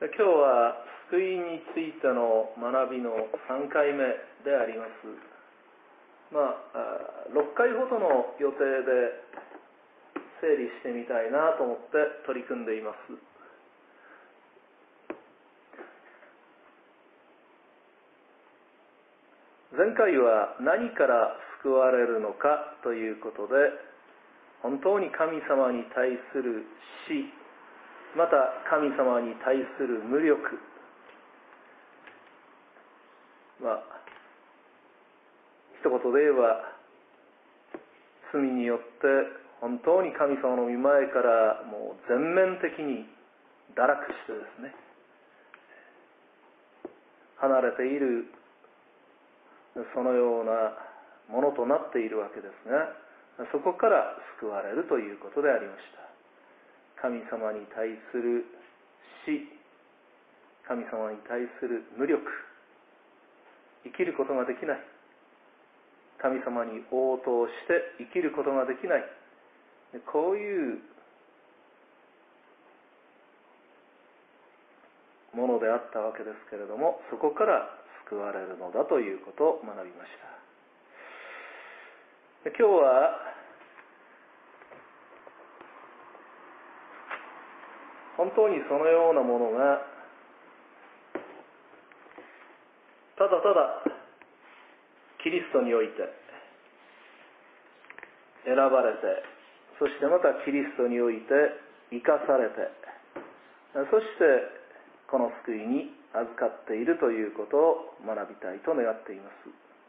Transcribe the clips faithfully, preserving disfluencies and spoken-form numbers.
今日は救いについての学びのさんかいめであります。まあ、ろっかいほどの予定で整理してみたいなと思って取り組んでいます。前回は何から救われるのかということで、本当に神様に対する死、また神様に対する無力、まあ一言で言えば罪によって本当に神様の御前からもう全面的に堕落してですね、離れているそのようなものとなっているわけですが、そこから救われるということでありました。神様に対する死、神様に対する無力、生きることができない、神様に応答して生きることができない、こういうものであったわけですけれども、そこから救われるのだということを学びました。今日は本当にそのようなものがただただキリストにおいて選ばれて、そしてまたキリストにおいて生かされて、そしてこの救いに預かっているということを学びたいと願っています。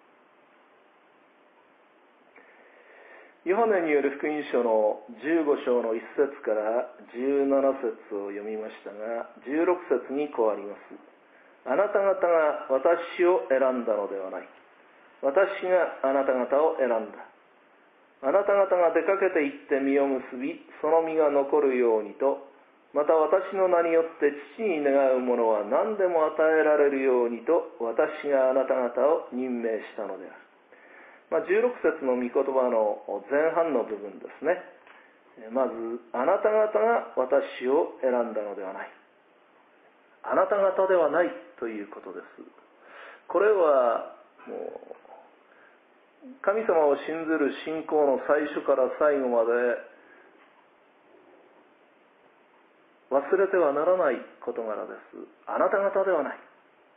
ヨハネによる福音書のじゅうご章のいっ節からじゅうなな節を読みましたが、じゅうろく節にこうあります。あなた方が私を選んだのではない。私があなた方を選んだ。あなた方が出かけて行って実を結び、その実が残るようにと、また私の名によって父に願うものは何でも与えられるようにと、私があなた方を任命したのである。まあ、じゅうろく節の御言葉の前半の部分ですね。まず、あなた方が私を選んだのではない。あなた方ではないということです。これはもう神様を信ずる信仰の最初から最後まで忘れてはならない事柄です。あなた方ではない。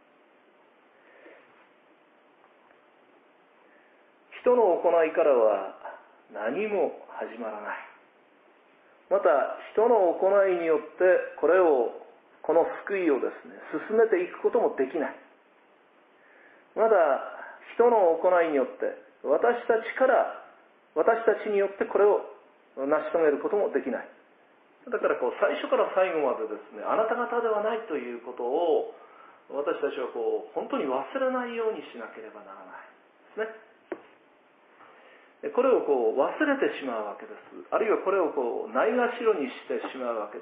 人の行いからは何も始まらない。また人の行いによってこれをこの救いをですね進めていくこともできない。まだ人の行いによって私たちから私たちによってこれを成し遂げることもできない。だからこう最初から最後までですね、あなた方ではないということを私たちはこう本当に忘れないようにしなければならないですね。これをこう忘れてしまうわけです。あるいはこれをこうないがしろにしてしまうわけです。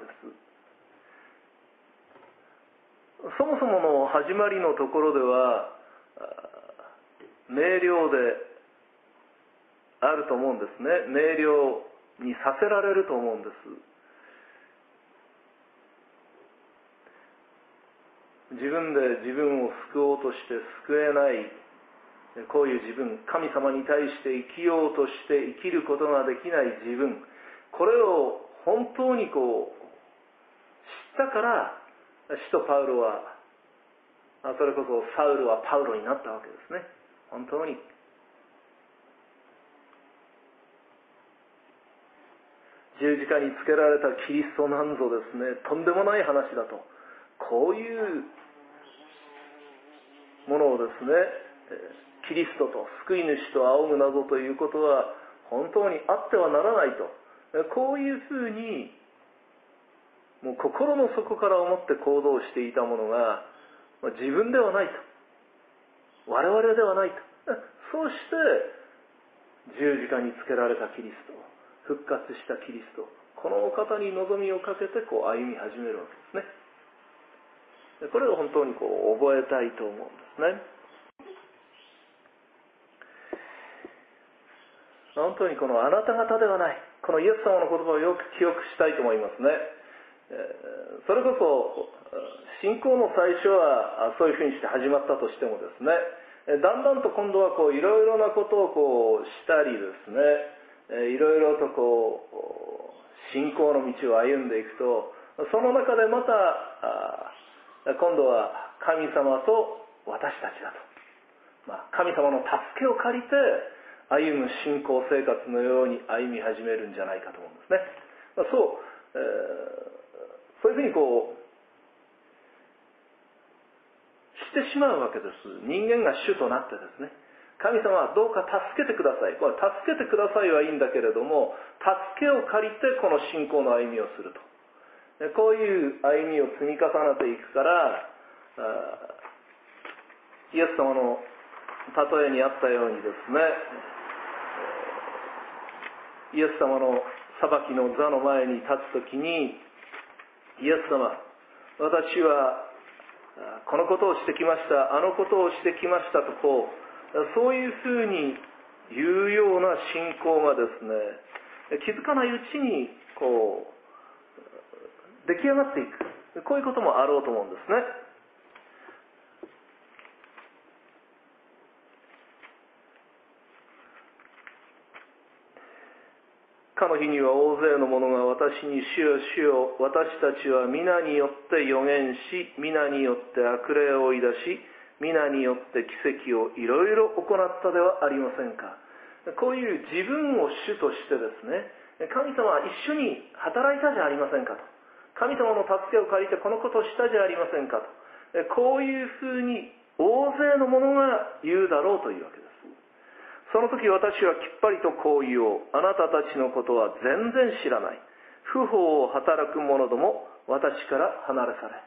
そもそもの始まりのところでは明瞭であると思うんですね。明瞭にさせられると思うんです。自分で自分を救おうとして救えない、こういう自分、神様に対して生きようとして生きることができない自分、これを本当にこう知ったから使徒パウロは、それこそサウルはパウロになったわけですね。本当に十字架につけられたキリストなんぞですね、とんでもない話だと、こういうものをですね、キリストと救い主と仰ぐなどということは本当にあってはならないと、こういうふうにもう心の底から思って行動していたものが自分ではないと、我々ではないと、そうして十字架につけられたキリスト、復活したキリスト、このお方に望みをかけてこう歩み始めるわけですね。これを本当にこう覚えたいと思うんですね。本当にこのあなた方ではない、このイエス様の言葉をよく記憶したいと思いますね。 それこそ信仰の最初はそういうふうにして始まったとしてもですね、だんだんと今度はこういろいろなことをこうしたりですね、いろいろとこう信仰の道を歩んでいくと、その中でまた今度は神様と私たちだと、まあ、神様の助けを借りて歩む信仰生活のように歩み始めるんじゃないかと思うんですね。まあ、そう、えーそういうふうにこうしてしまうわけです。人間が主となってですね、神様はどうか助けてください、これ助けてくださいはいいんだけれども、助けを借りてこの信仰の歩みをすると、こういう歩みを積み重ねていくから、イエス様の例えにあったようにですね、イエス様の裁きの座の前に立つときに、イエス様、私はこのことをしてきました、あのことをしてきましたとこう、そういうふうに言うような信仰がですね、気づかないうちにこう出来上がっていく、こういうこともあろうと思うんですね。かの日には大勢の者が私に主よ主よ、私たちは皆によって預言し、皆によって悪霊を追い出し、皆によって奇跡をいろいろ行ったではありませんか。こういう自分を主としてですね、神様は一緒に働いたじゃありませんかと、神様の助けを借りてこのことをしたじゃありませんかと、こういうふうに大勢の者が言うだろうというわけです。その時私はきっぱりとこう言おう。あなたたちのことは全然知らない。不法を働く者ども、私から離れ去れ。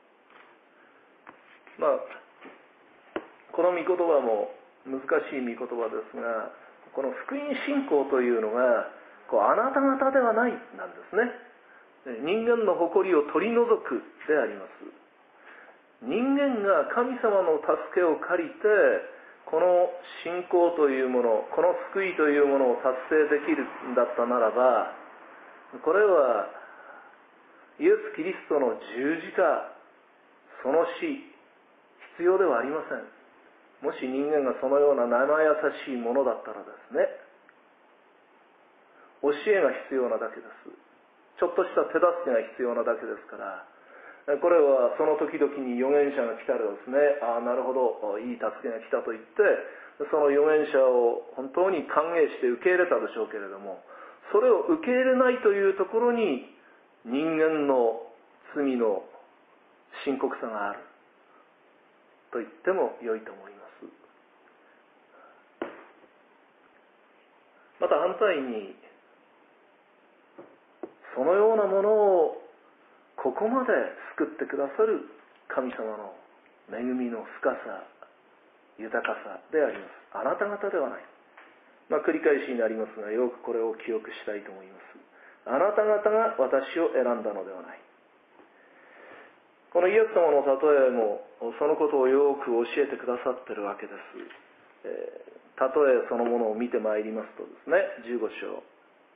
まあ、この御言葉も難しい御言葉ですが、この福音信仰というのが、こうあなた方ではないなんですね。人間の誇りを取り除くであります。人間が神様の助けを借りて、この信仰というもの、この救いというものを達成できるんだったならば、これはイエス・キリストの十字架、その死、必要ではありません。もし人間がそのような生優しいものだったらですね、教えが必要なだけです。ちょっとした手助けが必要なだけですから、これはその時々に預言者が来たらですね、ああなるほど、いい助けが来たと言って、その預言者を本当に歓迎して受け入れたでしょうけれども、それを受け入れないというところに人間の罪の深刻さがあると言っても良いと思います。また反対に、そのようなものをここまで救ってくださる神様の恵みの深さ、豊かさであります。あなた方ではない。まあ、繰り返しになりますが、よくこれを記憶したいと思います。あなた方が私を選んだのではない。このイエス様の例えもそのことをよく教えてくださっているわけです。えー、例えそのものを見てまいりますとですね、じゅうご章、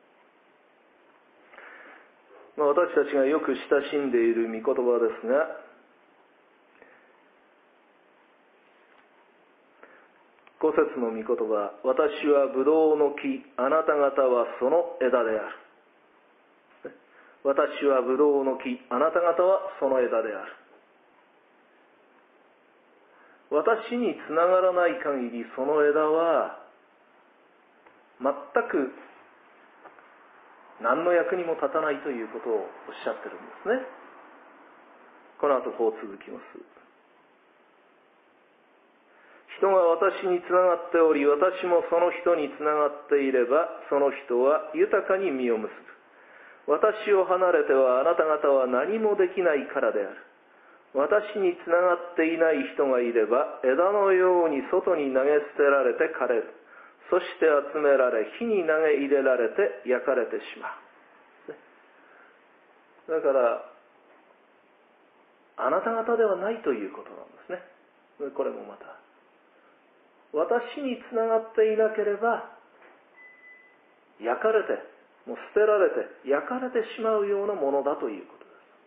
まあ、私たちがよく親しんでいる御言葉ですが、ご節の御言葉、私はブドウの木、あなた方はその枝である。私はブドウの木、あなた方はその枝である。私につながらない限りその枝は全く何の役にも立たないということをおっしゃってるんですね。この後こう続きます。人が私につながっており、私もその人につながっていれば、その人は豊かに実を結ぶ。私を離れてはあなた方は何もできないからである。私につながっていない人がいれば、枝のように外に投げ捨てられて枯れる。そして集められ、火に投げ入れられて焼かれてしまう。だから、あなた方ではないということなんですね。これもまた。私につながっていなければ、焼かれて、もう捨てられて、焼かれてしまうようなものだということです。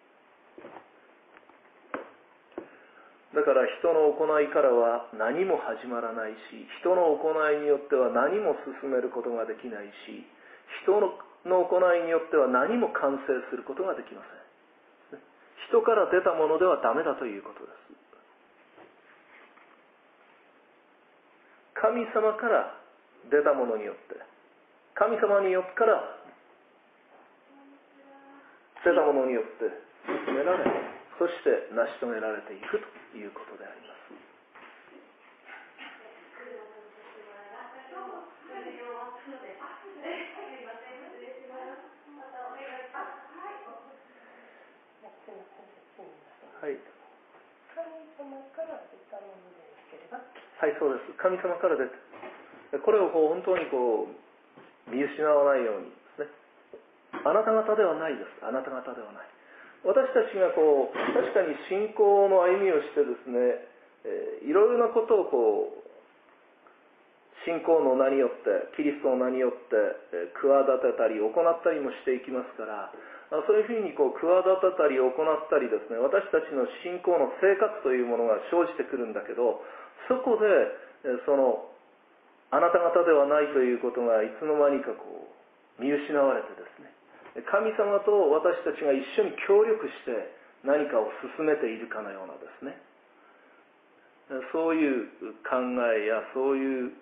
だから人の行いからは何も始まらないし、人の行いによっては何も進めることができないし、人の行いによっては何も完成することができません。人から出たものではダメだということです。神様から出たものによって、神様によってから出たものによって進められ、そして成し遂げられていくということであります。はい。神様から出たものでなければ。はい、そうです。神様から出て、これをこう本当にこう見失わないようにですね。あなた方ではないです。あなた方ではない。私たちがこう確かに信仰の歩みをしてですね、えー、いろいろなことをこう信仰の名によってキリストの名によって、えー、企てたり行ったりもしていきますから、そういうふうにこう企てたり行ったりですね、私たちの信仰の生活というものが生じてくるんだけど、そこで、えー、そのあなた方ではないということがいつの間にかこう見失われてですね、神様と私たちが一緒に協力して何かを進めているかのようなですね、そういう考えやそういう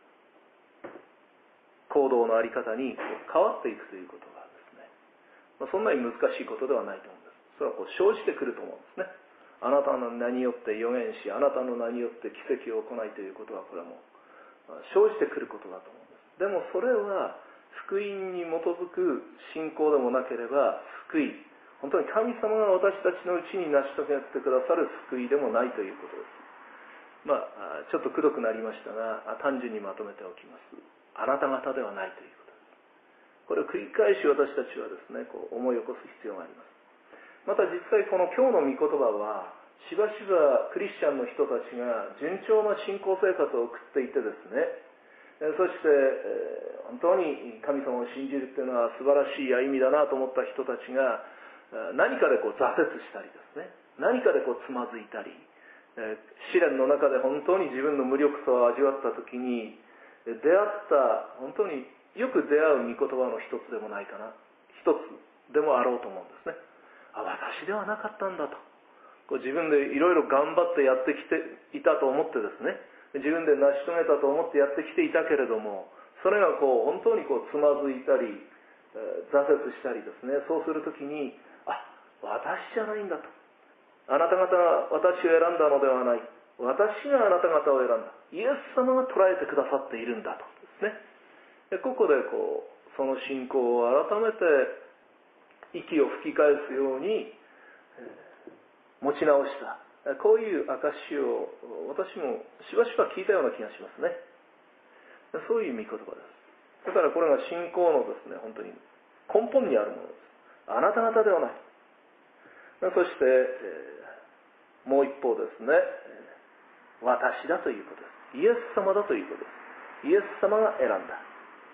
行動のあり方に変わっていくということがですね、まあ、そんなに難しいことではないと思うんです。それはこう生じてくると思うんですね。あなたの名によって預言し、あなたの名によって奇跡を行いということは、これはもう生じてくることだと思うんです。でもそれは福音に基づく信仰でもなければ救い、本当に神様が私たちのうちに成し遂げてくださる救いでもないということです。まあちょっとくどくなりましたが、単純にまとめておきます。あなた方ではないということです。これを繰り返し私たちはですね、こう思い起こす必要があります。また実際この今日の御言葉は、しばしばクリスチャンの人たちが順調な信仰生活を送っていてですね、そして本当に神様を信じるというのは素晴らしい歩みだなと思った人たちが何かでこう挫折したりですね、何かでこうつまずいたり、試練の中で本当に自分の無力さを味わった時に出会った本当によく出会う御言葉の一つでもないかな、一つでもあろうと思うんですね。あ、私ではなかったんだと、こう自分でいろいろ頑張ってやってきていたと思ってですね、自分で成し遂げたと思ってやってきていたけれども、それがこう本当にこうつまずいたり、えー、挫折したりですね、そうするときに、あ、私じゃないんだと、あなた方が私を選んだのではない、私があなた方を選んだ、イエス様が捉えてくださっているんだとですね、でここでこうその信仰を改めて息を吹き返すように、えー、持ち直した、こういう証を私もしばしば聞いたような気がしますね。そういう御言葉です。だからこれが信仰のですね、本当に根本にあるものです。あなた方ではない。そして、えー、もう一方ですね、私だということです。イエス様だということです。イエス様が選んだ。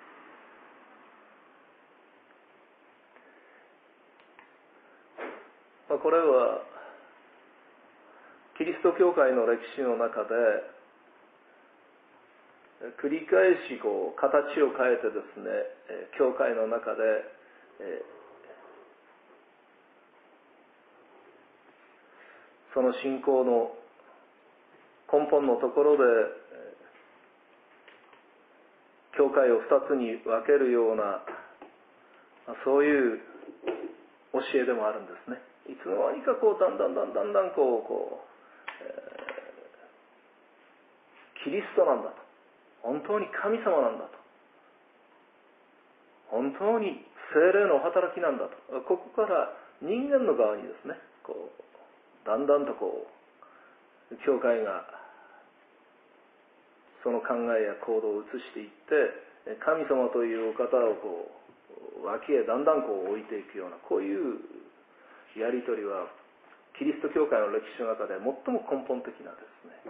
まあ、これはキリスト教会の歴史の中で繰り返しこう形を変えてですね、教会の中で、その信仰の根本のところで教会を二つに分けるような、そういう教えでもあるんですね。いつの間にかこうだんだんだんだんだんこうこうキリストなんだと、本当に神様なんだと、本当に聖霊の働きなんだと、ここから人間の側にですね、こうだんだんとこう教会がその考えや行動を移していって、神様というお方をこう脇へだんだんこう置いていくような、こういうやり取りはキリスト教会の歴史の中で最も根本的なですね、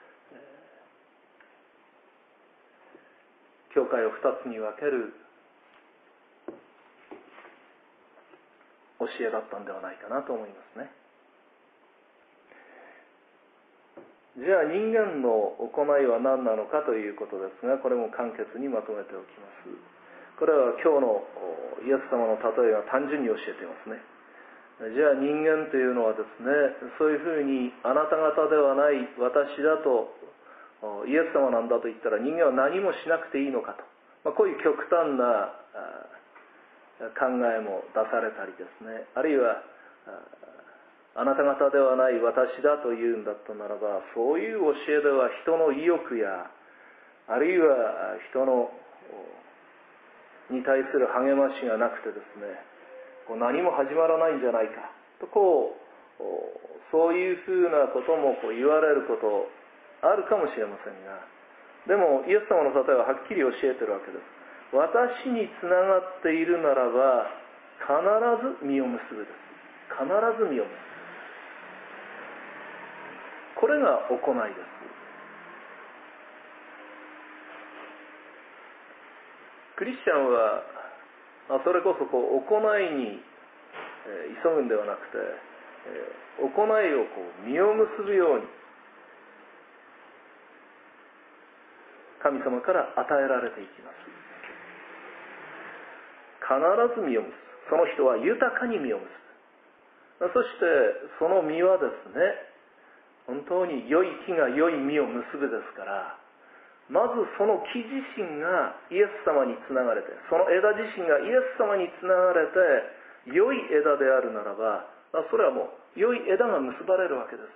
教会を二つに分ける教えだったんではないかなと思いますね。 じゃあ人間の行いは何なのかということですが、これも簡潔にまとめておきます。これは今日のイエス様の例えが単純に教えていますね。じゃあ人間というのはですね、そういうふうにあなた方ではない私だと、イエス様なんだと言ったら人間は何もしなくていいのかと、まあ、こういう極端な考えも出されたりですね、あるいはあなた方ではない私だと言うんだったならば、そういう教えでは人の意欲やあるいは人のに対する励ましがなくてですね、こう何も始まらないんじゃないかと、こうそういうふうなこともこう言われることあるかもしれませんが、でもイエス様の例えははっきり教えてるわけです。私につながっているならば必ず実を結ぶです。必ず実を結ぶ。これが行いです。クリスチャンはそれこそこう行いに急ぐんではなくて、行いをこう実を結ぶように神様から与えられていきます。必ず実を結ぶ。その人は豊かに実を結ぶ。そしてその実はですね、本当に良い木が良い実を結ぶですから、まずその木自身がイエス様につながれて、その枝自身がイエス様につながれて良い枝であるならば、それはもう良い枝が結ばれるわけです。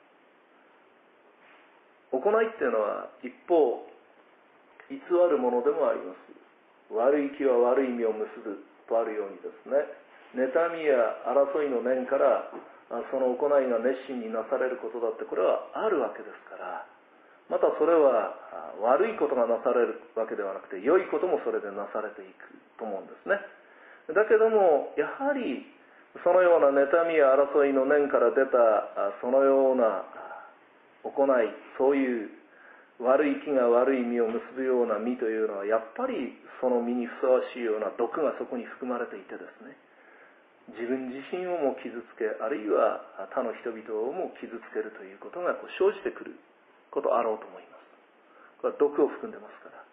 行いっていうのは一方偽るものでもあります。悪い木は悪い実を結ぶとあるようにですね、妬みや争いの念からその行いが熱心になされることだって、これはあるわけですから、またそれは悪いことがなされるわけではなくて、良いこともそれでなされていくと思うんですね。だけどもやはりそのような妬みや争いの念から出たそのような行い、そういう悪い木が悪い実を結ぶような実というのは、やっぱりその実にふさわしいような毒がそこに含まれていてですね、自分自身をも傷つけ、あるいは他の人々をも傷つけるということがこう生じてくることあろうと思います。これは毒を含んでますから。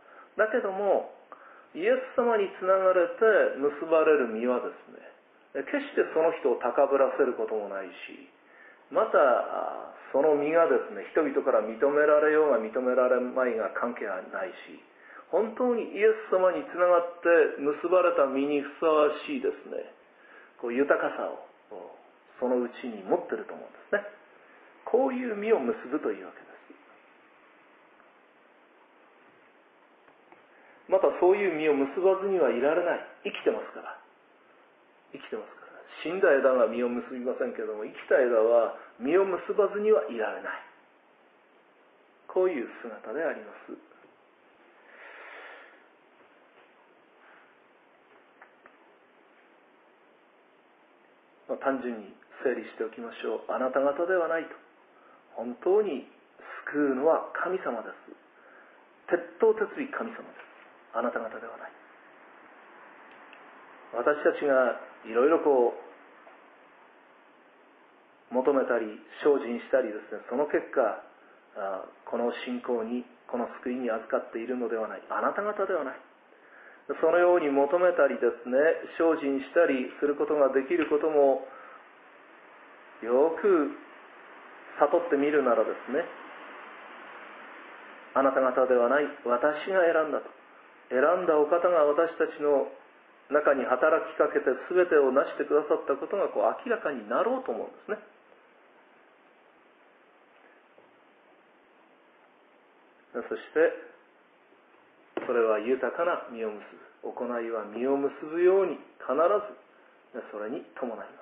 だけどもイエス様につながれて結ばれる実はですね、決してその人を高ぶらせることもないし、またその実がですね、人々から認められようが認められまいが関係はないし、本当にイエス様につながって結ばれた実にふさわしいですね、こう豊かさをそのうちに持っていると思うんですね。こういう実を結ぶというわけです。またそういう実を結ばずにはいられない。生きてますから。生きてますから。死んだ枝が実を結びませんけれども、生きた枝は実を結ばずにはいられない。こういう姿であります。まあ、単純に整理しておきましょう。あなた方ではないと。本当に救うのは神様です。鉄頭鉄尾神様です。あなた方ではない。私たちがいろいろこう求めたり精進したりですね、その結果この信仰に、この救いに預かっているのではない。あなた方ではない。そのように求めたりですね、精進したりすることができることもよく悟ってみるならですね、あなた方ではない、私が選んだと。選んだお方が私たちの中に働きかけて全てを成してくださったことがこう明らかになろうと思うんですね。そしてそれは豊かな実を結ぶ、行いは実を結ぶように必ずそれに伴います。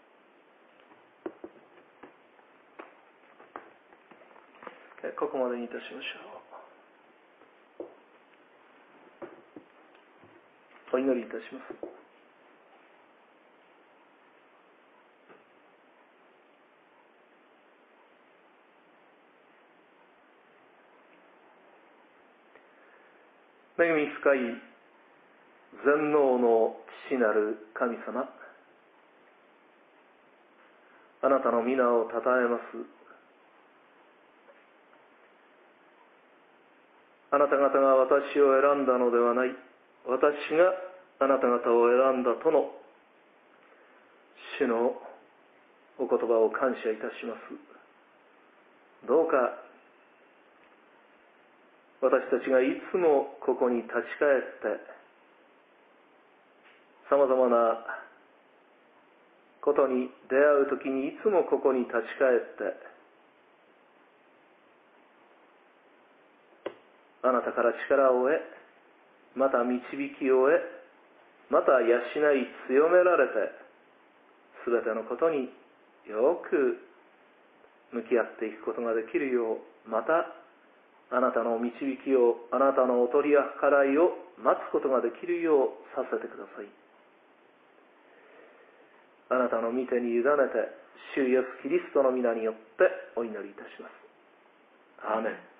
ここまでにいたしましょう。お祈りいたします。恵み深い全能の父なる神様、あなたの皆をたたえます。 あなた方が私を選んだのではない、私があなた方を選んだとの主のお言葉を感謝いたします。どうか私たちがいつもここに立ち返ってさまざまなことに出会うときにいつもここに立ち返ってあなたから力を得、また導きを得、また養い強められてすべてのことによく向き合っていくことができるよう、またあなたの導きを、あなたのお取り計らいを待つことができるようさせてください。あなたの御手に委ねて、主イエスキリストの皆によってお祈りいたします。アーメン。